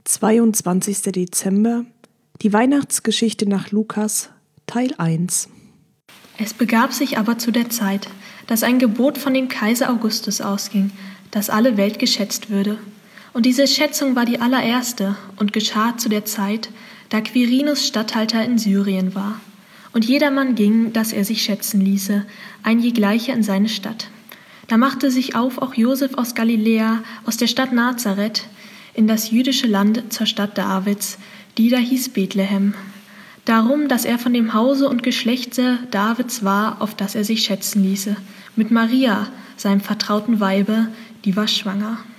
22. Dezember, die Weihnachtsgeschichte nach Lukas, Teil 1. Es begab sich aber zu der Zeit, dass ein Gebot von dem Kaiser Augustus ausging, dass alle Welt geschätzt würde. Und diese Schätzung war die allererste und geschah zu der Zeit, da Quirinus Statthalter in Syrien war. Und jedermann ging, dass er sich schätzen ließe, ein je gleicher in seine Stadt. Da machte sich auf auch Josef aus Galiläa, aus der Stadt Nazareth, in das jüdische Land zur Stadt Davids, die da hieß Bethlehem. Darum, dass er von dem Hause und Geschlechte Davids war, auf das er sich schätzen ließe, mit Maria, seinem vertrauten Weibe, die war schwanger.